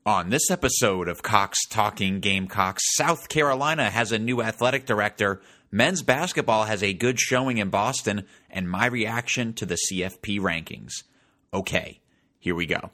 On this episode of Cox Talking Gamecocks, South Carolina has a new athletic director, men's basketball has a good showing in Boston, and my reaction to the CFP rankings. Okay, here we go.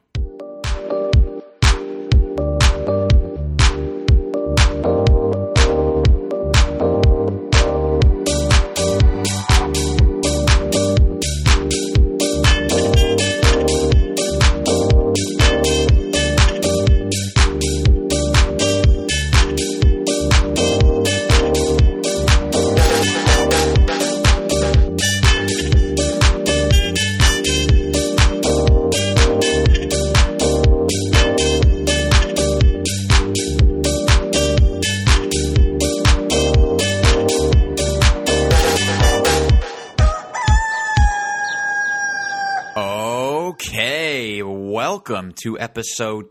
Welcome to episode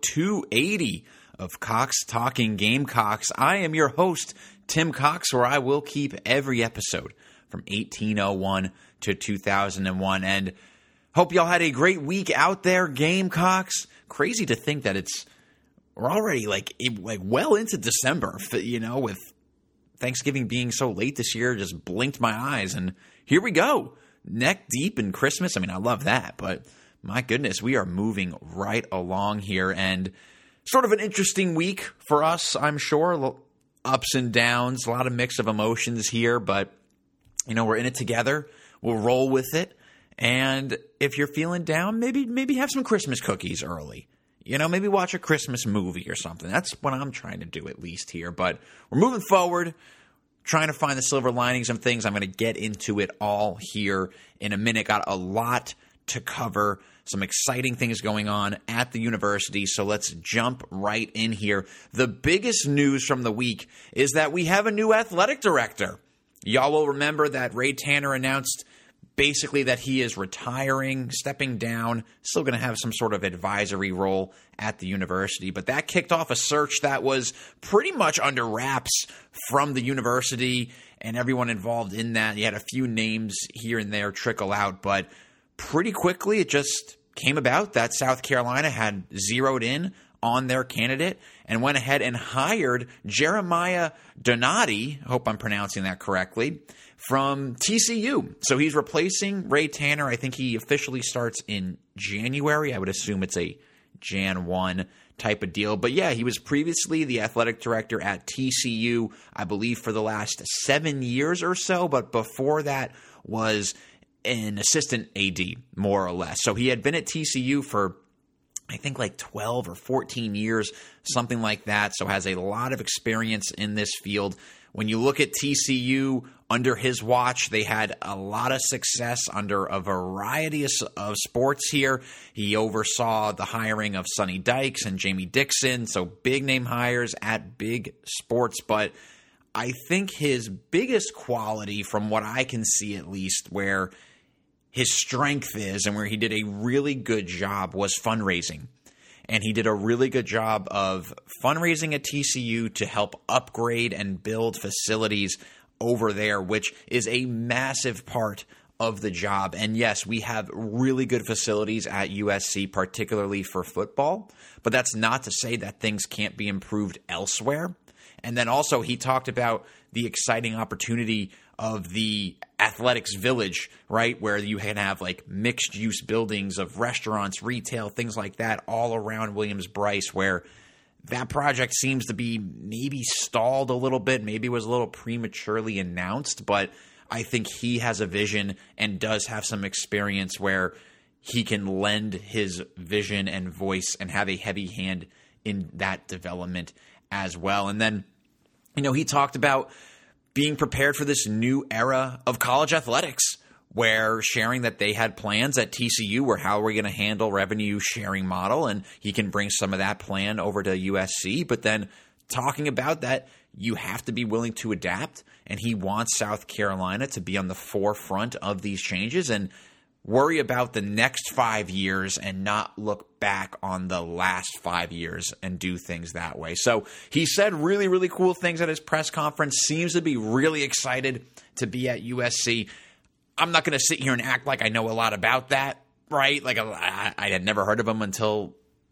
280 of Cox Talking Gamecocks. I am your host, Tim Cox, where I will keep every episode from 1801 to 2001. And hope y'all had a great week out there, Gamecocks. Crazy to think that we're already like well into December, you know, with Thanksgiving being so late this year, just blinked my eyes. And here we go, neck deep in Christmas. I mean, I love that, but my goodness, we are moving right along here, and sort of an interesting week for us, I'm sure. Ups and downs, a lot of mix of emotions here, but, you know, we're in it together. We'll roll with it, and if you're feeling down, maybe have some Christmas cookies early. You know, maybe watch a Christmas movie or something. That's what I'm trying to do, at least here, but we're moving forward, trying to find the silver linings of things. I'm going to get into it all here in a minute. Got a lot to cover. Some exciting things going on at the university, so let's jump right in here. The biggest news from the week is that we have a new athletic director. Y'all will remember that Ray Tanner announced basically that he is retiring, stepping down, still going to have some sort of advisory role at the university, but that kicked off a search that was pretty much under wraps from the university and everyone involved in that. You had a few names here and there trickle out, but pretty quickly, it just came about that South Carolina had zeroed in on their candidate and went ahead and hired Jeremiah Donati, I hope I'm pronouncing that correctly, from TCU. So he's replacing Ray Tanner. I think he officially starts in January. I would assume it's a Jan 1 type of deal. But yeah, he was previously the athletic director at TCU, I believe, for the last 7 years or so. But before that was an assistant AD, more or less. So he had been at TCU for, I think, like 12 or 14 years, something like that. So has a lot of experience in this field. When you look at TCU under his watch, they had a lot of success under a variety of sports here. He oversaw the hiring of Sonny Dykes and Jamie Dixon, so big name hires at big sports. But I think his biggest quality, from what I can see at least, where his strength is and where he did a really good job, was fundraising. And he did a really good job of fundraising at TCU to help upgrade and build facilities over there, which is a massive part of the job. And yes, we have really good facilities at USC, particularly for football, but that's not to say that things can't be improved elsewhere. And then also he talked about the exciting opportunity of the athletics village, right, where you can have like mixed use buildings of restaurants, retail, things like that all around Williams-Brice, where that project seems to be maybe stalled a little bit, maybe was a little prematurely announced, but I think he has a vision and does have some experience where he can lend his vision and voice and have a heavy hand in that development as well. And then, you know, he talked about being prepared for this new era of college athletics, where sharing that they had plans at TCU where how are we going to handle revenue sharing model, and he can bring some of that plan over to USC, but then talking about that you have to be willing to adapt, and he wants South Carolina to be on the forefront of these changes and worry about the next 5 years and not look back on the last 5 years and do things that way. So he said really, really cool things at his press conference, seems to be really excited to be at USC. I'm not going to sit here and act like I know a lot about that, right? Like I had never heard of him until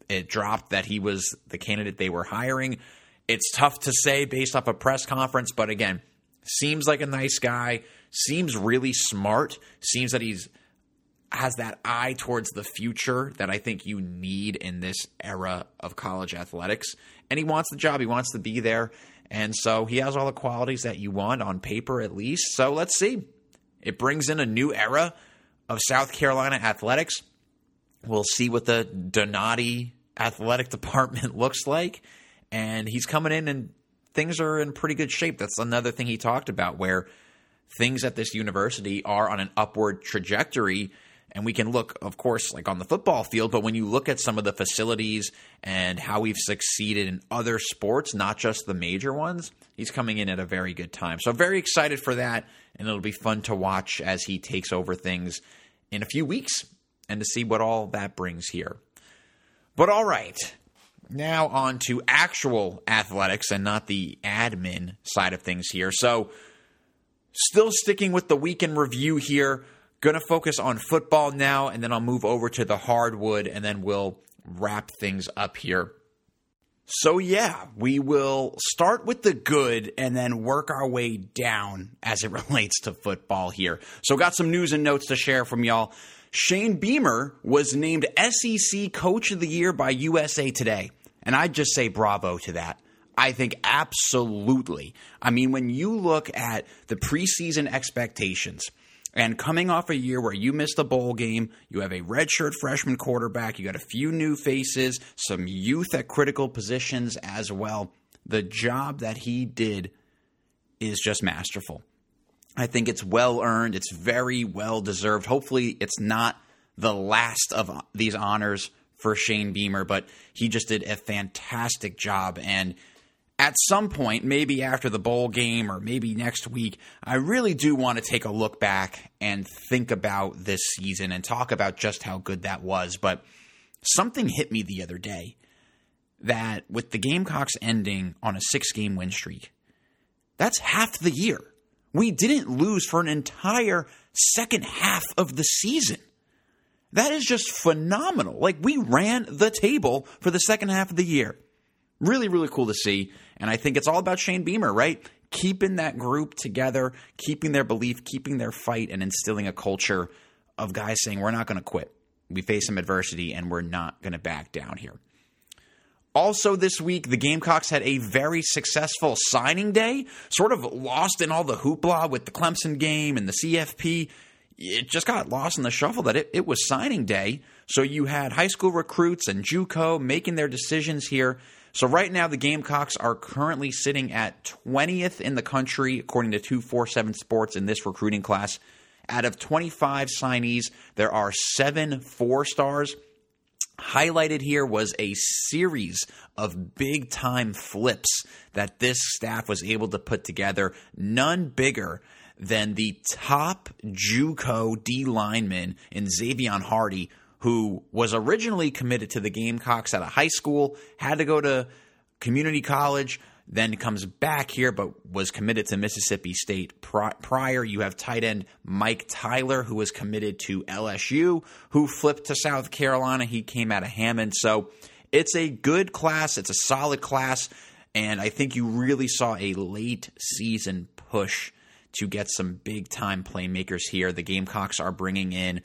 it dropped that he was the candidate they were hiring. It's tough to say based off a press conference, but again, seems like a nice guy, seems really smart, seems that has that eye towards the future that I think you need in this era of college athletics. And he wants the job. He wants to be there. And so he has all the qualities that you want on paper, at least. So let's see. It brings in a new era of South Carolina athletics. We'll see what the Donati athletic department looks like. And he's coming in and things are in pretty good shape. That's another thing he talked about, where things at this university are on an upward trajectory. And we can look, of course, like on the football field, but when you look at some of the facilities and how we've succeeded in other sports, not just the major ones, he's coming in at a very good time. So very excited for that, and it'll be fun to watch as he takes over things in a few weeks and to see what all that brings here. But all right, now on to actual athletics and not the admin side of things here. So still sticking with the weekend review here. Going to focus on football now, and then I'll move over to the hardwood, and then we'll wrap things up here. So yeah, we will start with the good and then work our way down as it relates to football here. So got some news and notes to share from y'all. Shane Beamer was named SEC Coach of the Year by USA Today, and I'd just say bravo to that. I think absolutely. I mean, when you look at the preseason expectations, and coming off a year where you missed a bowl game, you have a redshirt freshman quarterback, you got a few new faces, some youth at critical positions as well. The job that he did is just masterful. I think it's well earned. It's very well deserved. Hopefully it's not the last of these honors for Shane Beamer, but he just did a fantastic job. And at some point, maybe after the bowl game or maybe next week, I really do want to take a look back and think about this season and talk about just how good that was. But something hit me the other day that with the Gamecocks ending on a 6-game win streak, that's half the year. We didn't lose for an entire second half of the season. That is just phenomenal. Like, we ran the table for the second half of the year. Really, really cool to see. And I think it's all about Shane Beamer, right? Keeping that group together, keeping their belief, keeping their fight, and instilling a culture of guys saying, we're not going to quit. We face some adversity, and we're not going to back down here. Also this week, the Gamecocks had a very successful signing day, sort of lost in all the hoopla with the Clemson game and the CFP. It just got lost in the shuffle that it was signing day. So you had high school recruits and JUCO making their decisions here. So right now, the Gamecocks are currently sitting at 20th in the country, according to 247 Sports in this recruiting class. Out of 25 signees, there are 7 4-stars. Highlighted here was a series of big-time flips that this staff was able to put together, none bigger than the top JUCO D lineman in Xavion Hardy, who was originally committed to the Gamecocks out of high school, had to go to community college, then comes back here, but was committed to Mississippi State prior. You have tight end Mike Tyler, who was committed to LSU, who flipped to South Carolina. He came out of Hammond. So it's a good class. It's a solid class. And I think you really saw a late season push to get some big-time playmakers here. The Gamecocks are bringing in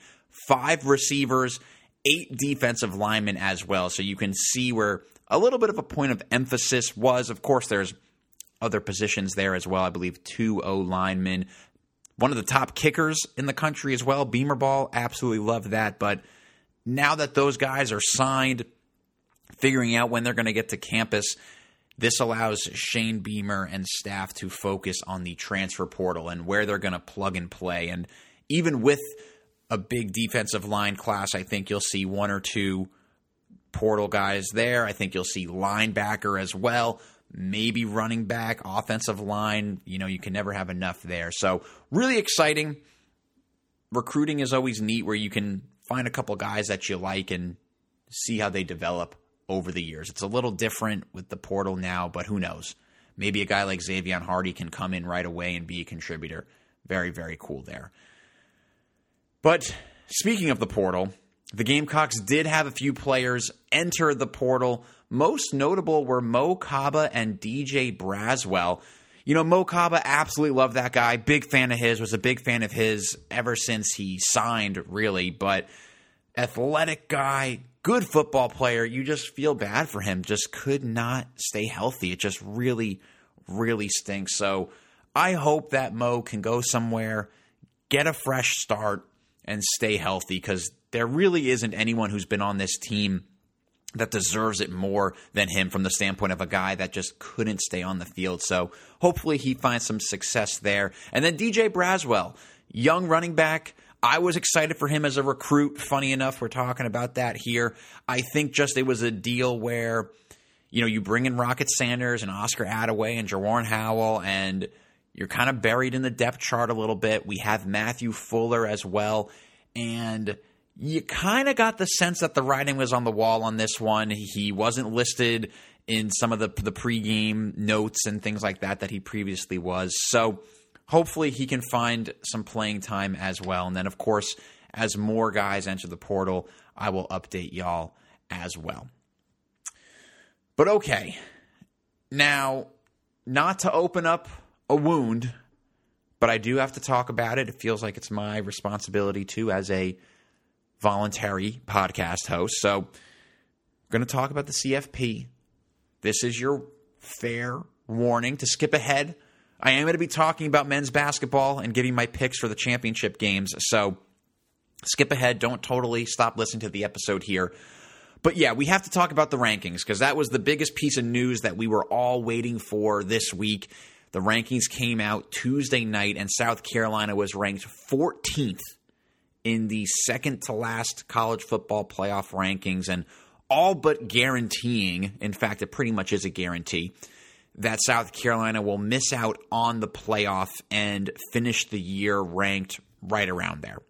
5 receivers, 8 defensive linemen as well. So you can see where a little bit of a point of emphasis was. Of course, there's other positions there as well. I believe 2 O-linemen. One of the top kickers in the country as well. Beamer Ball, absolutely love that. But now that those guys are signed, figuring out when they're going to get to campus, this allows Shane Beamer and staff to focus on the transfer portal and where they're going to plug and play. And even with a big defensive line class, I think you'll see 1 or 2 portal guys there. I think you'll see linebacker as well, maybe running back, offensive line. You know, you can never have enough there. So really exciting. Recruiting is always neat where you can find a couple guys that you like and see how they develop over the years. It's a little different with the portal now, but who knows? Maybe a guy like Xavion Hardy can come in right away and be a contributor. Very, very cool there. But speaking of the portal, the Gamecocks did have a few players enter the portal. Most notable were Mo Kaba and DJ Braswell. You know, Mo Kaba, absolutely love that guy. Big fan of his, was a big fan of his ever since he signed, really. But athletic guy, good football player. You just feel bad for him. Just could not stay healthy. It just really, really stinks. So I hope that Mo can go somewhere, get a fresh start, and stay healthy, because there really isn't anyone who's been on this team that deserves it more than him from the standpoint of a guy that just couldn't stay on the field. So hopefully he finds some success there. And then DJ Braswell, young running back. I was excited for him as a recruit. Funny enough, we're talking about that here. I think just it was a deal where, you know, you bring in Rocket Sanders and Oscar Attaway and Jawarn Howell, and you're kind of buried in the depth chart a little bit. We have Matthew Fuller as well. And you kind of got the sense that the writing was on the wall on this one. He wasn't listed in some of the pregame notes and things like that he previously was. So hopefully he can find some playing time as well. And then, of course, as more guys enter the portal, I will update y'all as well. But okay, now, not to open up a wound, but I do have to talk about it. It feels like it's my responsibility too as a voluntary podcast host. So I'm going to talk about the CFP. This is your fair warning to skip ahead. I am going to be talking about men's basketball and giving my picks for the championship games. So skip ahead. Don't totally stop listening to the episode here. But yeah, we have to talk about the rankings, because that was the biggest piece of news that we were all waiting for this week. The rankings came out Tuesday night, and South Carolina was ranked 14th in the second to last college football playoff rankings, and all but guaranteeing, in fact, it pretty much is a guarantee, that South Carolina will miss out on the playoff and finish the year ranked right around there.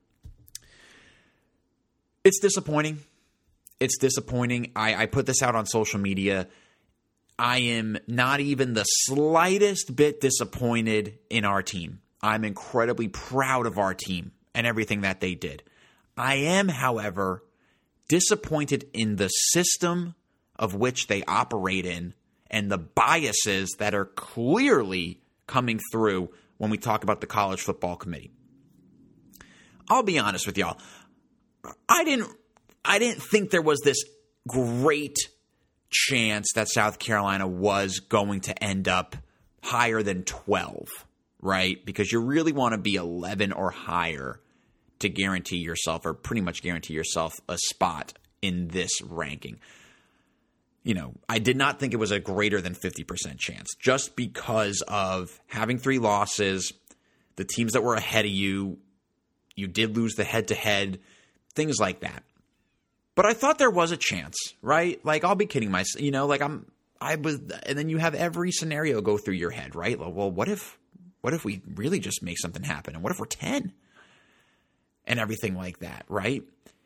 It's disappointing. It's disappointing. I put this out on social media. I am not even the slightest bit disappointed in our team. I'm incredibly proud of our team and everything that they did. I am, however, disappointed in the system of which they operate in and the biases that are clearly coming through when we talk about the College Football Committee. I'll be honest with y'all. I didn't think there was this great chance that South Carolina was going to end up higher than 12, right? Because you really want to be 11 or higher to guarantee yourself, or pretty much guarantee yourself, a spot in this ranking. You know, I did not think it was a greater than 50% chance, just because of having 3 losses, the teams that were ahead of you did lose the head-to-head, things like that. But I thought there was a chance, right? Like, I'll be kidding myself, you know, like and then you have every scenario go through your head, right? Well, what if we really just make something happen? And what if we're 10? And everything like that, right?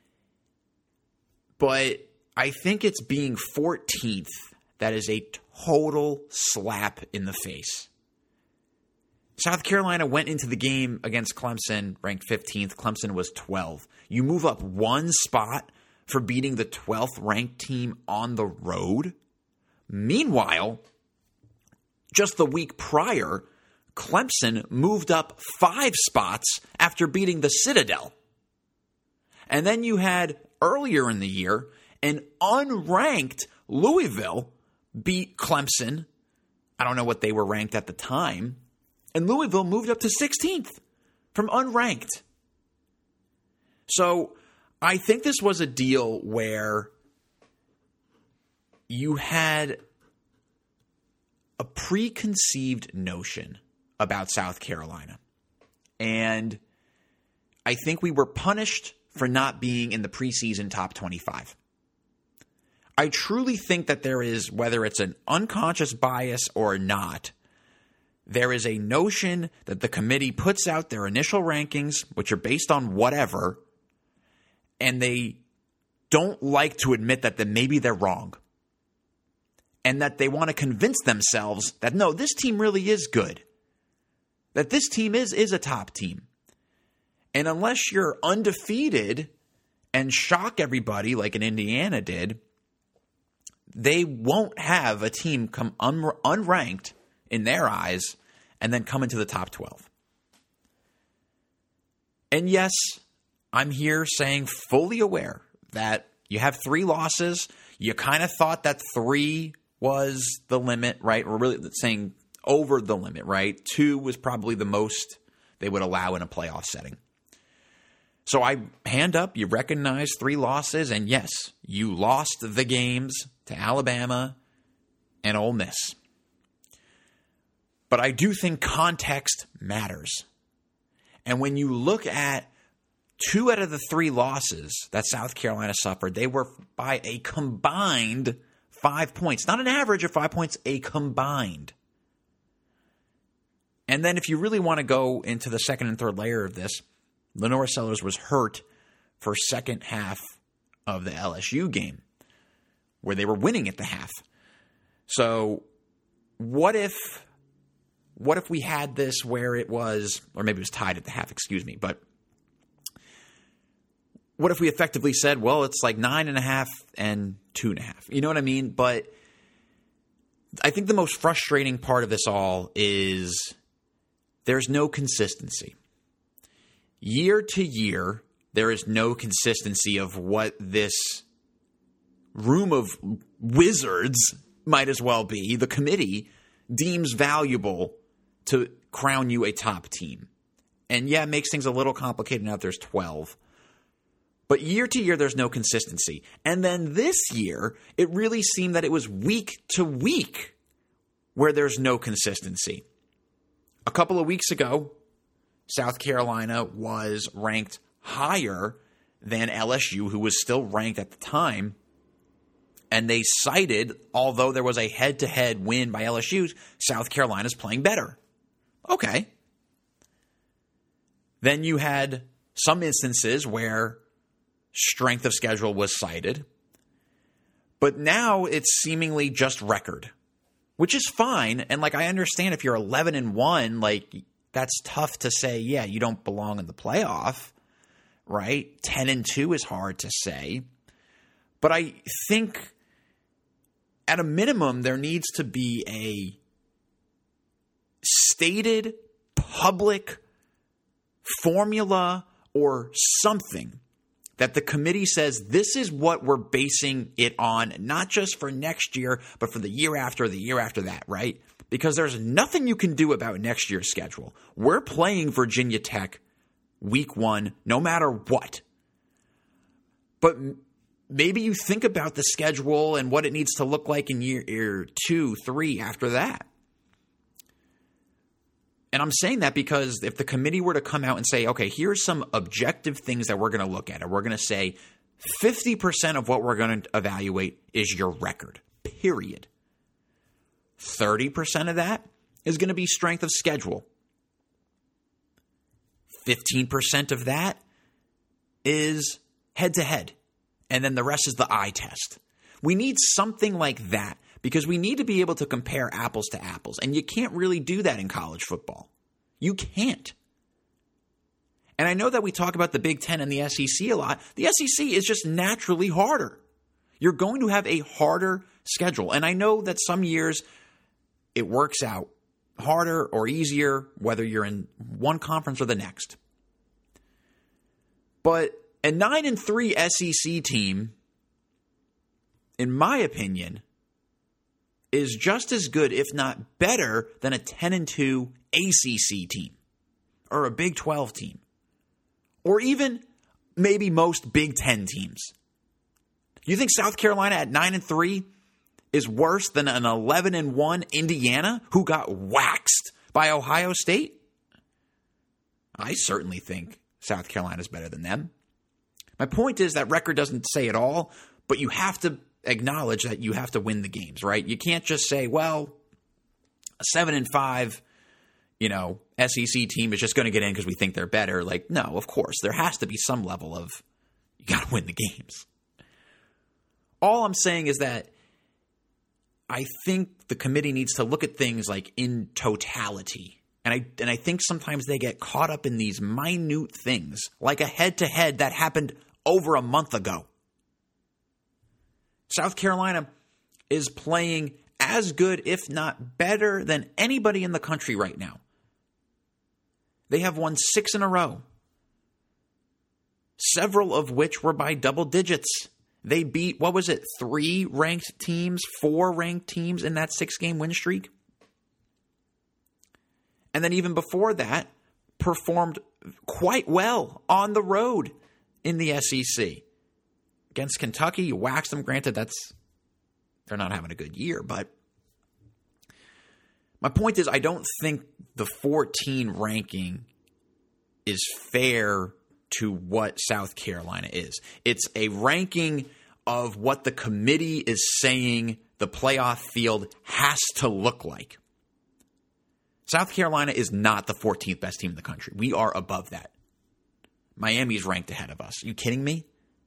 But I think it's being 14th that is a total slap in the face. South Carolina went into the game against Clemson ranked 15th. Clemson was 12. You move up one spot for beating the 12th ranked team on the road. Meanwhile, just the week prior, Clemson moved up 5 spots after beating the Citadel. And then you had, earlier in the year, an unranked Louisville beat Clemson. I don't know what they were ranked at the time. And Louisville moved up to 16th from unranked. So I think this was a deal where you had a preconceived notion about South Carolina. And I think we were punished for not being in the preseason top 25. I truly think that there is, whether it's an unconscious bias or not, there is a notion that the committee puts out their initial rankings, which are based on whatever, and they don't like to admit that maybe they're wrong. And that they want to convince themselves that, no, this team really is good. That this team is a top team. And unless you're undefeated and shock everybody like an Indiana did, they won't have a team come unranked in their eyes and then come into the top 12. And yes, I'm here saying fully aware that you have 3 losses. You kind of thought that 3 was the limit, right? We're really saying over the limit, right? 2 was probably the most they would allow in a playoff setting. So I hand up, you recognize 3 losses, and yes, you lost the games to Alabama and Ole Miss. But I do think context matters. And when you look at 2 out of the 3 losses that South Carolina suffered, they were by a combined 5 points. Not an average of 5 points, a combined. And then if you really want to go into the second and third layer of this, Lenore Sellers was hurt for second half of the LSU game, where they were winning at the half. So what if we had this where it was, or maybe it was tied at the half, excuse me, but what if we effectively said, well, it's like 9.5 and 2.5? You know what I mean? But I think the most frustrating part of this all is there's no consistency. Year to year, there is no consistency of what this room of wizards might as well be, the committee, deems valuable to crown you a top team. And yeah, it makes things a little complicated now that there's 12. But year to year, there's no consistency. And then this year, it really seemed that it was week to week where there's no consistency. A couple of weeks ago, South Carolina was ranked higher than LSU, who was still ranked at the time. And they cited, although there was a head-to-head win by LSU, South Carolina's playing better. Okay. Then you had some instances where strength of schedule was cited. But now it's seemingly just record, which is fine. And like, I understand if you're 11-1, like, that's tough to say, yeah, you don't belong in the playoff, right? 10-2 is hard to say. But I think at a minimum, there needs to be a stated public formula or something that the committee says this is what we're basing it on, not just for next year, but for the year after that, right? Because there's nothing you can do about next year's schedule. We're playing Virginia Tech week 1, no matter what. But maybe you think about the schedule and what it needs to look like in year 2, 3 after that. And I'm saying that because if the committee were to come out and say, okay, here's some objective things that we're going to look at, and we're going to say 50% of what we're going to evaluate is your record, period. 30% of that is going to be strength of schedule. 15% of that is head-to-head. And then the rest is the eye test. We need something like that because we need to be able to compare apples to apples. And you can't really do that in college football. You can't. And I know that we talk about the Big Ten and the SEC a lot. The SEC is just naturally harder. You're going to have a harder schedule. And I know that some years it works out harder or easier, whether you're in one conference or the next. But a 9-3 SEC team, in my opinion, is just as good, if not better, than a 10-2 ACC team or a Big 12 team or even maybe most Big 10 teams. You think South Carolina at 9-3 is worse than an 11-1 Indiana who got waxed by Ohio State? I certainly think South Carolina is better than them. My point is that record doesn't say it all, but you have to acknowledge that you have to win the games, right? You can't just say, well, a 7-5, SEC team is just going to get in because we think they're better. Like, no, of course. There has to be some level of you got to win the games. All I'm saying is that I think the committee needs to look at things like in totality. And I think sometimes they get caught up in these minute things, like a head-to-head that happened over a month ago. South Carolina is playing as good, if not better, than anybody in the country right now. They have won 6 in a row, several of which were by double digits. They beat, 3 ranked teams, 4 ranked teams in that 6-game win streak? And then even before that, performed quite well on the road in the SEC. Against Kentucky, you waxed them. Granted, they're not having a good year, but my point is I don't think the 14 ranking is fair to what South Carolina is. It's a ranking of what the committee is saying the playoff field has to look like. South Carolina is not the 14th best team in the country. We are above that. Miami's ranked ahead of us. Are you kidding me?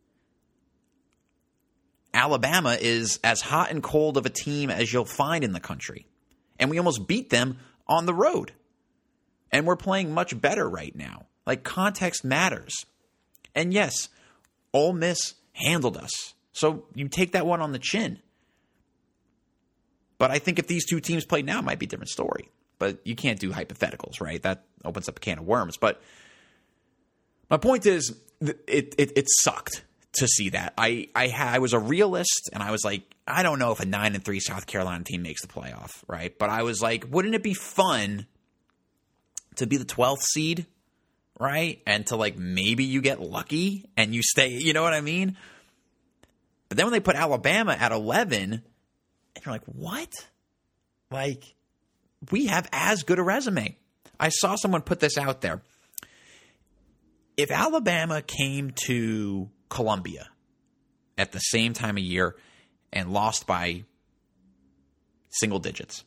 Alabama is as hot and cold of a team as you'll find in the country. And we almost beat them on the road. And we're playing much better right now. Like, context matters. And yes, Ole Miss handled us. So you take that one on the chin. But I think if these two teams played now, it might be a different story. But you can't do hypotheticals, right? That opens up a can of worms. But my point is, it sucked to see that. I was a realist, and I was like, I don't know if a 9-3 South Carolina team makes the playoff, right? But I was like, wouldn't it be fun to be the 12th seed, right? And to, like, maybe you get lucky and you stay, you know what I mean? But then when they put Alabama at 11, and you're like, what? Like, we have as good a resume. I saw someone put this out there. If Alabama came to Columbia at the same time of year and lost by single digits,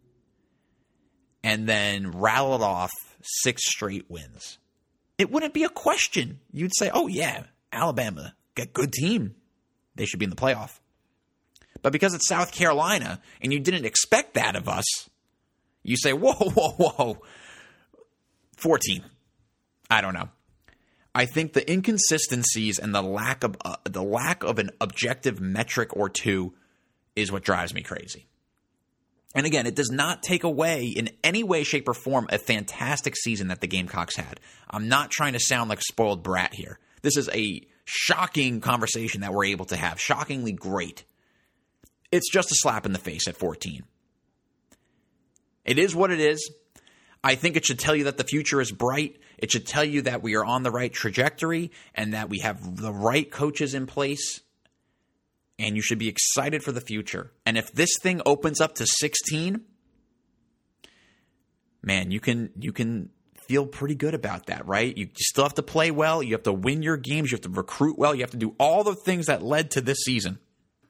and then rattled off 6 straight wins, it wouldn't be a question. You'd say, oh yeah, Alabama, got a good team. They should be in the playoff. But because it's South Carolina and you didn't expect that of us, you say, whoa, 14. I don't know. I think the inconsistencies and the lack of an objective metric or two is what drives me crazy. And again, it does not take away in any way, shape, or form a fantastic season that the Gamecocks had. I'm not trying to sound like a spoiled brat here. This is a shocking conversation that we're able to have. Shockingly great. It's just a slap in the face at 14. It is what it is. I think it should tell you that the future is bright. It should tell you that we are on the right trajectory and that we have the right coaches in place. And you should be excited for the future. And if this thing opens up to 16, man, you can feel pretty good about that, right? You still have to play well. You have to win your games. You have to recruit well. You have to do all the things that led to this season.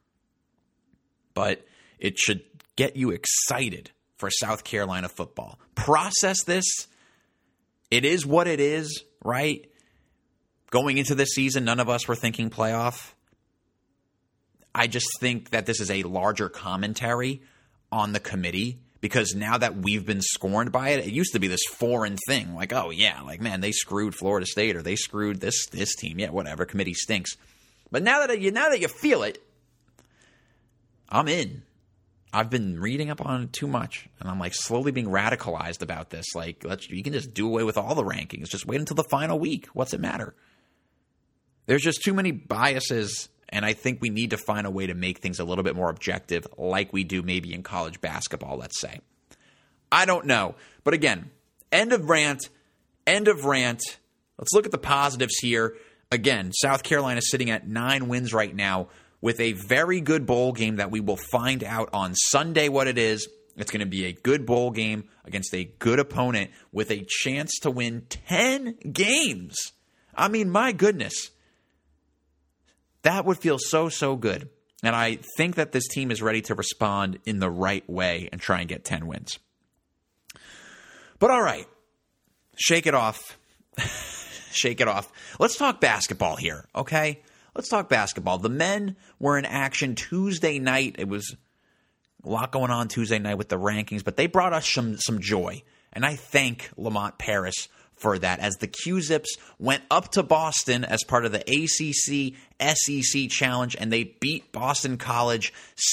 But it should get you excited for South Carolina football. Process this. It is what it is, right? Going into this season, none of us were thinking playoff. I just think that this is a larger commentary on the committee because now that we've been scorned by it, it used to be this foreign thing. Like, oh, yeah, like, man, they screwed Florida State or they screwed this team. Yeah, whatever. Committee stinks. But now that you feel it, I'm in. I've been reading up on it too much, and I'm like slowly being radicalized about this. Like, you can just do away with all the rankings. Just wait until the final week. What's it matter? There's just too many biases, and I think we need to find a way to make things a little bit more objective, like we do maybe in college basketball, let's say. I don't know. But again, end of rant. Let's look at the positives here. Again, South Carolina sitting at 9 wins right now, with a very good bowl game that we will find out on Sunday what it is. It's going to be a good bowl game against a good opponent with a chance to win 10 games. I mean, my goodness. That would feel so, so good. And I think that this team is ready to respond in the right way and try and get 10 wins. But all right, shake it off. Shake it off. Let's talk basketball here, okay? Let's talk basketball. The men were in action Tuesday night. It was a lot going on Tuesday night with the rankings, but they brought us some joy. And I thank Lamont Paris for that, as the Q-Zips went up to Boston as part of the ACC SEC Challenge, and they beat Boston College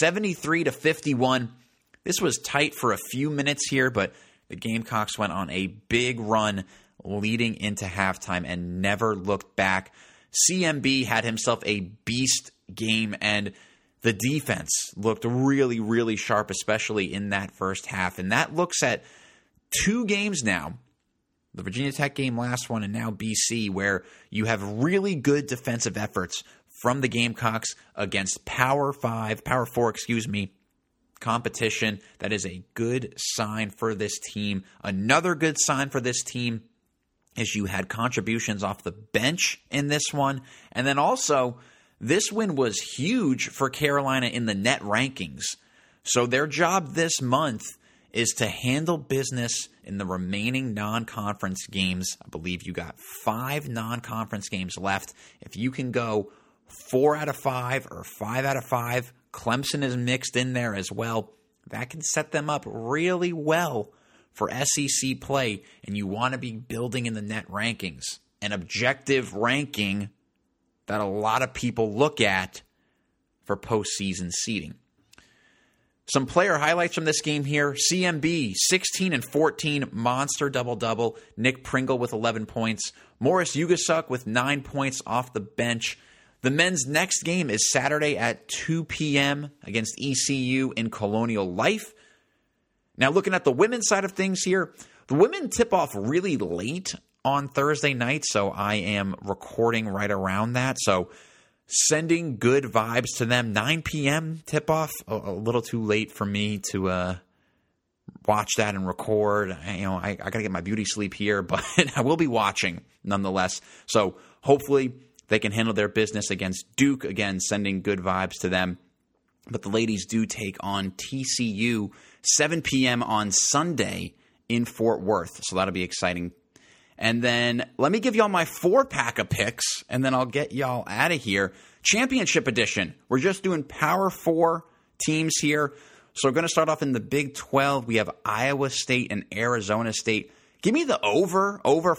73-51. This was tight for a few minutes here, but the Gamecocks went on a big run leading into halftime and never looked back. CMB had himself a beast game, and the defense looked really, really sharp, especially in that first half. And that looks at two games now, the Virginia Tech game, last one, and now BC, where you have really good defensive efforts from the Gamecocks against Power 4, competition. That is a good sign for this team. Another good sign for this team is you had contributions off the bench in this one. And then also, this win was huge for Carolina in the net rankings. So their job this month is to handle business in the remaining non-conference games. I believe you got 5 non-conference games left. If you can go 4 out of 5 or 5 out of 5, Clemson is mixed in there as well. That can set them up really well for SEC play, and you want to be building in the net rankings, an objective ranking that a lot of people look at for postseason seeding. Some player highlights from this game here. CMB, 16 and 14, monster double-double. Nick Pringle with 11 points. Morris Ugasuk with 9 points off the bench. The men's next game is Saturday at 2 p.m. against ECU in Colonial Life. Now, looking at the women's side of things here, the women tip off really late on Thursday night, so I am recording right around that. So sending good vibes to them. 9 p.m. tip-off, a little too late for me to watch that and record. I got to get my beauty sleep here, but I will be watching nonetheless. So hopefully they can handle their business against Duke. Again, sending good vibes to them. But the ladies do take on TCU 7 p.m. on Sunday in Fort Worth. So that'll be exciting. And then let me give y'all my 4-pack of picks, and then I'll get y'all out of here. Championship edition. We're just doing Power 4 teams here. So we're going to start off in the Big 12. We have Iowa State and Arizona State. Give me the over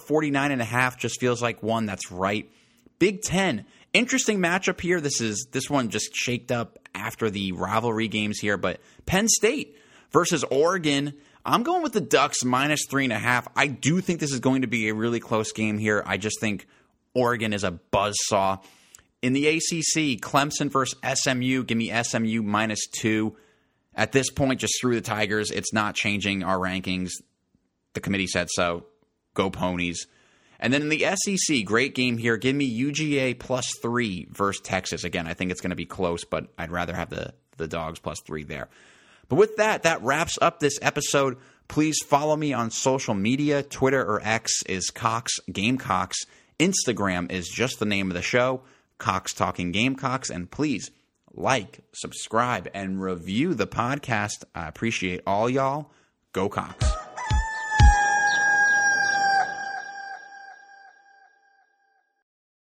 49.5. Just feels like one that's right. Big 10. Interesting matchup here. This one just shaked up after the rivalry games here, but Penn State versus Oregon. I'm going with the Ducks minus 3.5. I do think this is going to be a really close game here. I just think Oregon is a buzzsaw. In the ACC, Clemson versus SMU. Give me SMU minus 2. At this point, just screw the Tigers. It's not changing our rankings. The committee said so. Go Ponies. And then in the SEC, great game here. Give me UGA plus 3 versus Texas. Again, I think it's going to be close, but I'd rather have the Dogs plus 3 there. But with that wraps up this episode. Please follow me on social media. Twitter or X is Cox Gamecocks. Instagram is just the name of the show, Cox Talking Gamecocks. And please like, subscribe, and review the podcast. I appreciate all y'all. Go Cox.